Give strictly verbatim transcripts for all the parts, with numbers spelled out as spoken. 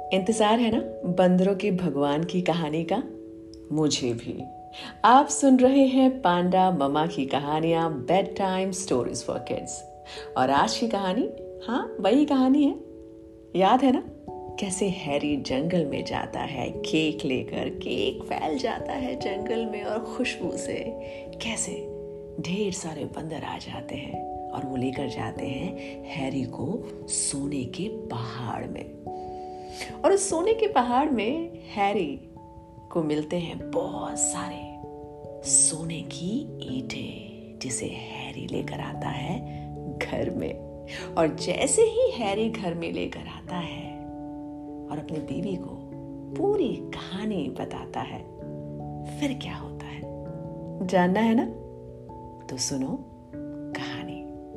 इंतजार है ना बंदरों के भगवान की कहानी का? मुझे भी। आप सुन रहे हैं पांडा ममा की कहानियां, bedtime stories for kids. और आज की कहानी, हाँ वही कहानी है। याद है ना कैसे हैरी जंगल में जाता है केक लेकर। केक फैल जाता है जंगल में और खुशबू से कैसे ढेर सारे बंदर आ जाते हैं और वो लेकर जाते हैं हैरी को सोने के पहाड़ में। और उस सोने के पहाड़ में हैरी को मिलते हैं बहुत सारे सोने की ईंटें, जिसे हैरी लेकर आता है घर में। और जैसे ही हैरी घर में लेकर आता है और अपनी बीवी को पूरी कहानी बताता है, फिर क्या होता है जानना है ना? तो सुनो कहानी।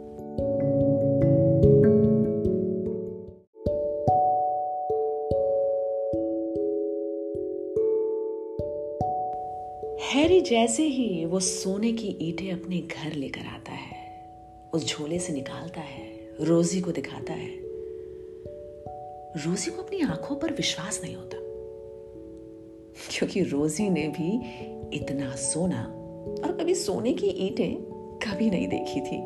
हैरी जैसे ही वो सोने की ईंटें अपने घर लेकर आता है, उस झोले से निकालता है, रोजी को दिखाता है। रोजी को अपनी आंखों पर विश्वास नहीं होता, क्योंकि रोजी ने भी इतना सोना और कभी सोने की ईंटें कभी नहीं देखी थी।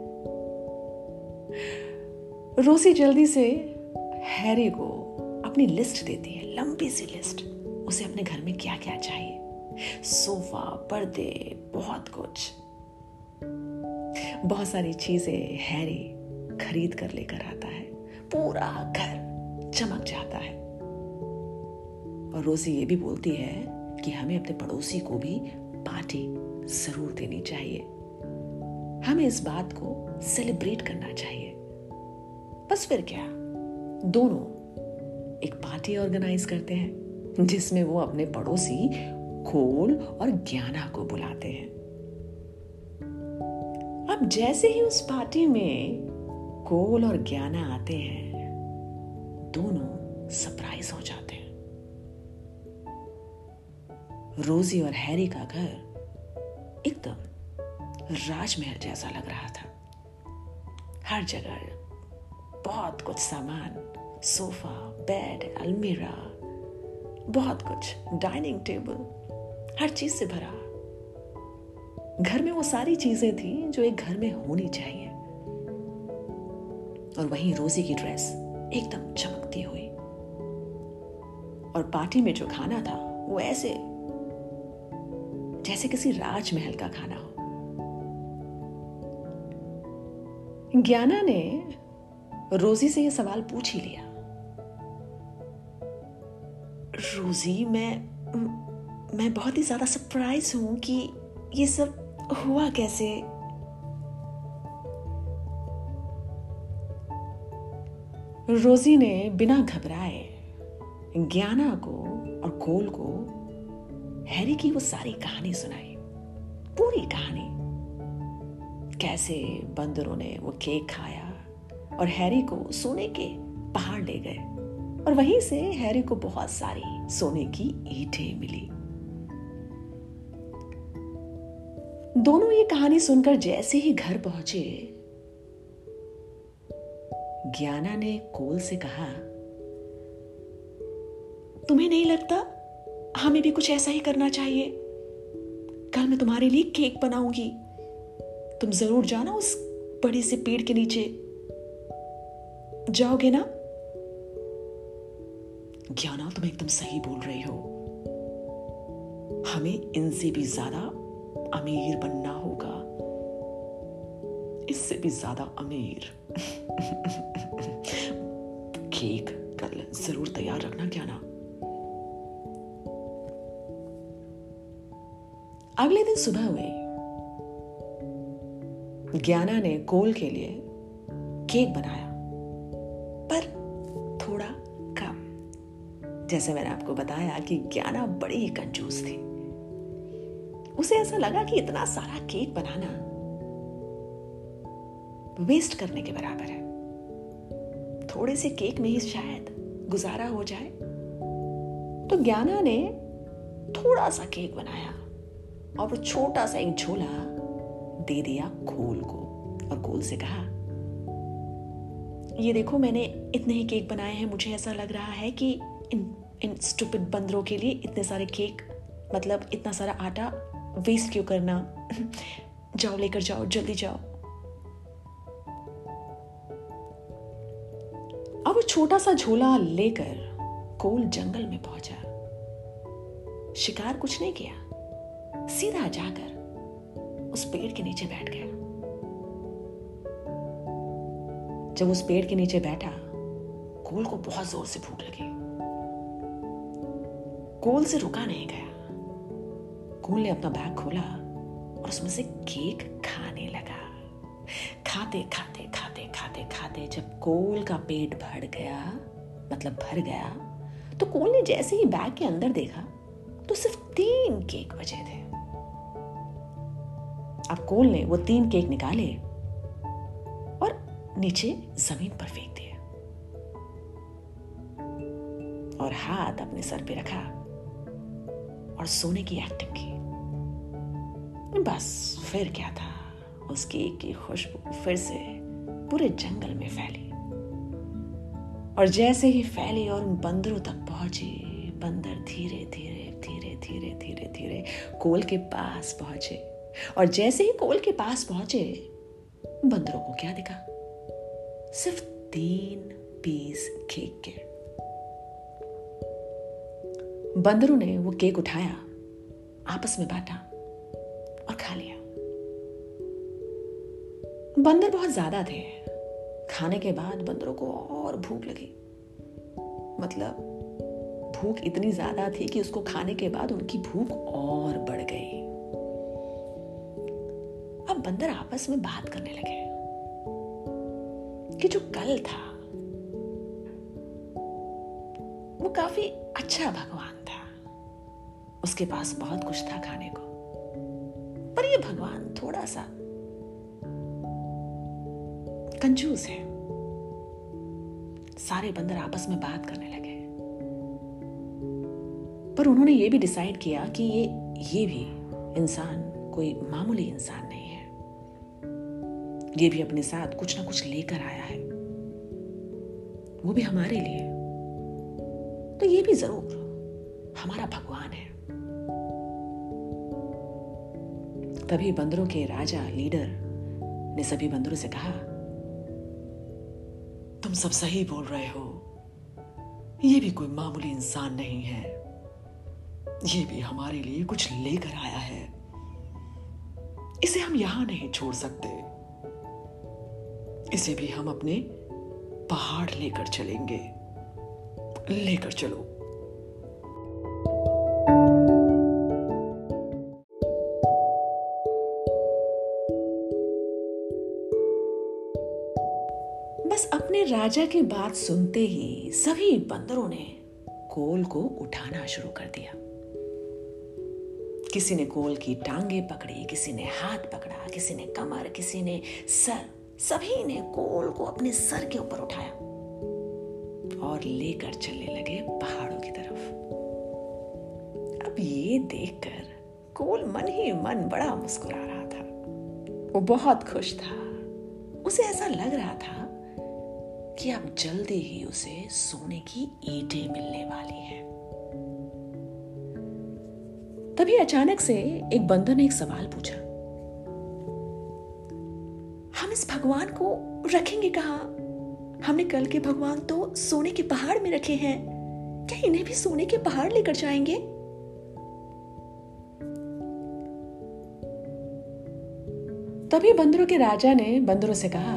रोजी जल्दी से हैरी को अपनी लिस्ट देती है, लंबी सी लिस्ट। उसे अपने घर में क्या क्या चाहिए, सोफा, पर्दे, बहुत कुछ, बहुत सारी चीजें हैरी खरीद कर लेकर आता है। पूरा घर चमक जाता है। और रोजी ये भी बोलती है कि हमें अपने पड़ोसी को भी पार्टी जरूर देनी चाहिए। हमें इस बात को सेलिब्रेट करना चाहिए। बस फिर क्या, दोनों एक पार्टी ऑर्गेनाइज करते हैं जिसमें वो अपने पड़ोसी कोल और ज्ञाना को बुलाते हैं। अब जैसे ही उस पार्टी में कोल और ज्ञाना आते हैं, दोनों सरप्राइज हो जाते हैं। रोजी और हैरी का घर एकदम राजमहल जैसा लग रहा था। हर जगह बहुत कुछ सामान, सोफा, बेड, अलमीरा, बहुत कुछ, डाइनिंग टेबल, हर चीज से भरा। घर में वो सारी चीजें थी जो एक घर में होनी चाहिए। और वहीं रोजी की ड्रेस एकदम चमकती हुई। और पार्टी में जो खाना था वो ऐसे जैसे किसी राजमहल का खाना हो। ज्ञाना ने रोजी से ये सवाल पूछ ही लिया, रोजी मैं मैं बहुत ही ज्यादा सरप्राइज हूं कि ये सब हुआ कैसे। रोजी ने बिना घबराए ज्ञाना को और कोल को हैरी की वो सारी कहानी सुनाई। पूरी कहानी, कैसे बंदरों ने वो केक खाया और हैरी को सोने के पहाड़ ले गए। और वहीं से हैरी को बहुत सारी सोने की ईंटें मिली। दोनों ये कहानी सुनकर जैसे ही घर पहुंचे, ज्ञाना ने कोल से कहा, तुम्हें नहीं लगता हमें भी कुछ ऐसा ही करना चाहिए? कल मैं तुम्हारे लिए केक बनाऊंगी, तुम जरूर जाना उस बड़े से पेड़ के नीचे, जाओगे ना? ज्ञाना, तुम एकदम सही बोल रही हो। हमें इनसे भी ज्यादा अमीर बनना होगा, इससे भी ज्यादा अमीर। केक कल जरूर तैयार रखना ज्ञाना। अगले दिन सुबह हुई। ज्ञाना ने कोल के लिए केक बनाया, पर थोड़ा कम। जैसे मैंने आपको बताया कि ज्ञाना बड़ी ही कंजूस थी। उसे ऐसा लगा कि इतना सारा केक बनाना वेस्ट करने के बराबर है। थोड़े से केक में ही शायद गुजारा हो जाए। तो ज्ञाना ने थोड़ा सा केक बनाया और वो छोटा सा एक झोला दे दिया कोल को। और कोल से कहा, ये देखो मैंने इतने ही केक बनाए हैं, मुझे ऐसा लग रहा है कि इन इन स्टूपिड बंदरों के लिए इतने सारे केक, मतलब इतना सारा आटा वेस्ट क्यों करना। जाओ लेकर जाओ, जल्दी जाओ। अब वो छोटा सा झोला लेकर कोल जंगल में पहुंचा। शिकार कुछ नहीं किया, सीधा जाकर उस पेड़ के नीचे बैठ गया। जब उस पेड़ के नीचे बैठा, कोल को बहुत जोर से भूख लगी। कोल से रुका नहीं गया। कोल ने अपना बैग खोला और उसमें से केक खाने लगा। खाते खाते खाते खाते खाते जब कोल का पेट भर गया, मतलब भर गया, तो कोल ने जैसे ही बैग के अंदर देखा तो सिर्फ तीन केक बचे थे। अब कोल ने वो तीन केक निकाले और नीचे जमीन पर फेंक दिए और हाथ अपने सर पे रखा और सोने की एक्टिंग की। बस फिर क्या था, उस केक की खुशबू फिर से पूरे जंगल में फैली और जैसे ही फैली और उन बंदरों तक पहुंची, बंदर धीरे धीरे धीरे धीरे धीरे धीरे कोल के पास पहुंचे और जैसे ही कोल के पास पहुंचे, बंदरों को क्या दिखा? सिर्फ तीन पीस केक के। बंदरों ने वो केक उठाया, आपस में बांटा और खा लिया। बंदर बहुत ज्यादा थे। खाने के बाद बंदरों को और भूख लगी, मतलब भूख इतनी ज्यादा थी कि उसको खाने के बाद उनकी भूख और बढ़ गई। अब बंदर आपस में बात करने लगे कि जो कल था वो काफी अच्छा भगवान था, उसके पास बहुत कुछ था खाने को, पर ये भगवान थोड़ा सा कंजूस है। सारे बंदर आपस में बात करने लगे, पर उन्होंने ये भी डिसाइड किया कि ये ये भी इंसान कोई मामूली इंसान नहीं है, ये भी अपने साथ कुछ ना कुछ लेकर आया है, वो भी हमारे लिए, तो ये भी जरूर हमारा भगवान है। तभी बंदरों के राजा लीडर ने सभी बंदरों से कहा, तुम सब सही बोल रहे हो, ये भी कोई मामूली इंसान नहीं है, ये भी हमारे लिए कुछ लेकर आया है, इसे हम यहां नहीं छोड़ सकते, इसे भी हम अपने पहाड़ लेकर चलेंगे, लेकर चलो। बस अपने राजा की बात सुनते ही सभी बंदरों ने कोल को उठाना शुरू कर दिया। किसी ने कोल की टांगे पकड़ी, किसी ने हाथ पकड़ा, किसी ने कमर, किसी ने सर, सभी ने कोल को अपने सर के ऊपर उठाया और लेकर चलने लगे पहाड़ों की तरफ। अब ये देखकर कोल मन ही मन बड़ा मुस्कुरा रहा था, वो बहुत खुश था। उसे ऐसा लग रहा था कि अब जल्दी ही उसे सोने की ईंटें मिलने वाली हैं। तभी अचानक से एक बंदर ने एक सवाल पूछा, हम इस भगवान को रखेंगे कहां? हमने कल के भगवान तो सोने के पहाड़ में रखे हैं, क्या इन्हें भी सोने के पहाड़ लेकर जाएंगे? तभी बंदरों के राजा ने बंदरों से कहा,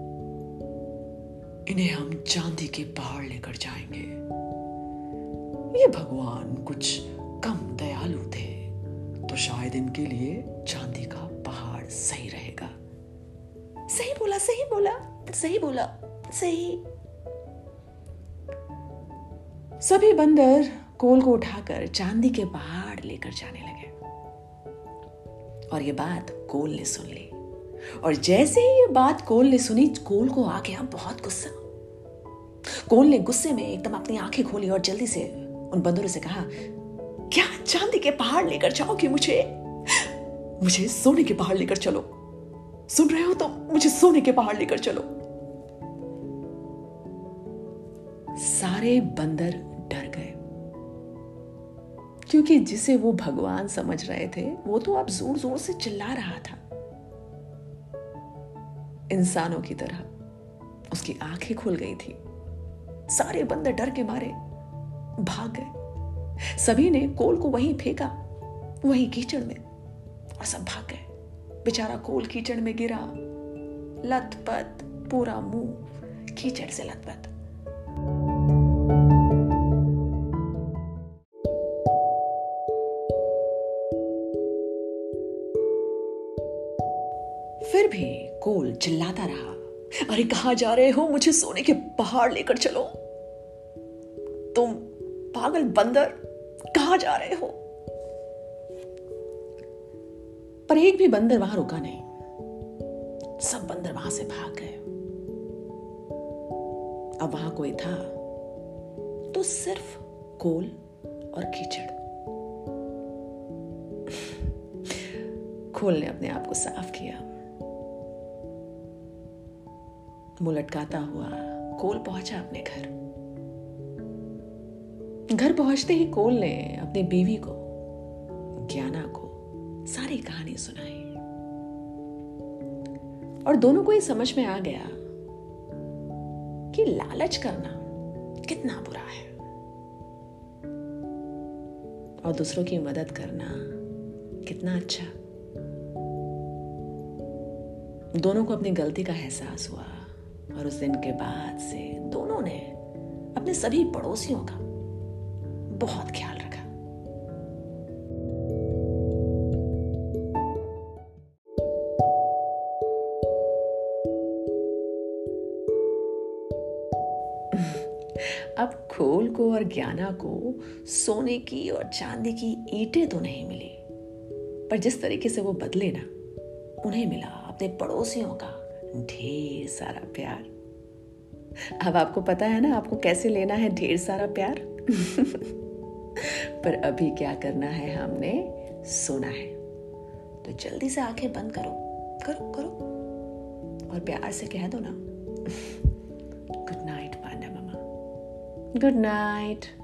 इन्हें हम चांदी के पहाड़ लेकर जाएंगे। ये भगवान कुछ कम दयालु थे, तो शायद इनके लिए चांदी का पहाड़ सही रहेगा। सही बोला, सही बोला, सही बोला, सही। सभी बंदर कोल को उठाकर चांदी के पहाड़ लेकर जाने लगे और ये बात कोल ने सुन ली। और जैसे ही ये बात कोल ने सुनी, कोल को आ गया बहुत गुस्सा। कोल ने गुस्से में एकदम अपनी आंखें खोली और जल्दी से उन बंदरों से कहा, क्या चांदी के पहाड़ लेकर जाओगे मुझे? मुझे सोने के पहाड़ लेकर चलो। सुन रहे हो तो? मुझे सोने के पहाड़ लेकर चलो। सारे बंदर डर गए क्योंकि जिसे वो भगवान समझ रहे थे वो तो अब जोर जोर से चिल्ला रहा था। इंसानों की तरह उसकी आंखें खुल गई थी। सारे बंदर डर के मारे भाग गए। सभी ने कोल को वहीं फेंका, वहीं कीचड़ में, और सब भाग गए। बेचारा कोल कीचड़ में गिरा, लथपथ, पूरा मुंह कीचड़ से लथपथ। फिर भी कोल चिल्लाता रहा, अरे कहां जा रहे हो? मुझे सोने के पहाड़ लेकर चलो। तुम पागल बंदर, कहां जा रहे हो? पर एक भी बंदर वहां रुका नहीं। सब बंदर वहां से भाग गए। अब वहां कोई था तो सिर्फ कोल और कीचड़। कोल ने अपने आप को साफ किया। मुंह लटकाता हुआ कोल पहुंचा अपने घर। घर पहुंचते ही कोल ने अपनी बीवी को, ज्ञाना को, सारी कहानी सुनाई और दोनों को ये समझ में आ गया कि लालच करना कितना बुरा है और दूसरों की मदद करना कितना अच्छा। दोनों को अपनी गलती का एहसास हुआ और उस दिन के बाद से दोनों ने अपने सभी पड़ोसियों का बहुत ख्याल रखा। अब खोल को और ज्ञाना को सोने की और चांदी की ईंटें तो नहीं मिली, पर जिस तरीके से वो बदले ना, उन्हें मिला अपने पड़ोसियों का ढेर सारा प्यार। अब आपको पता है ना आपको कैसे लेना है ढेर सारा प्यार। पर अभी क्या करना है, हमने सोना है। तो जल्दी से आंखें बंद करो करो करो और प्यार से कह दो ना, good night panda mama, good night.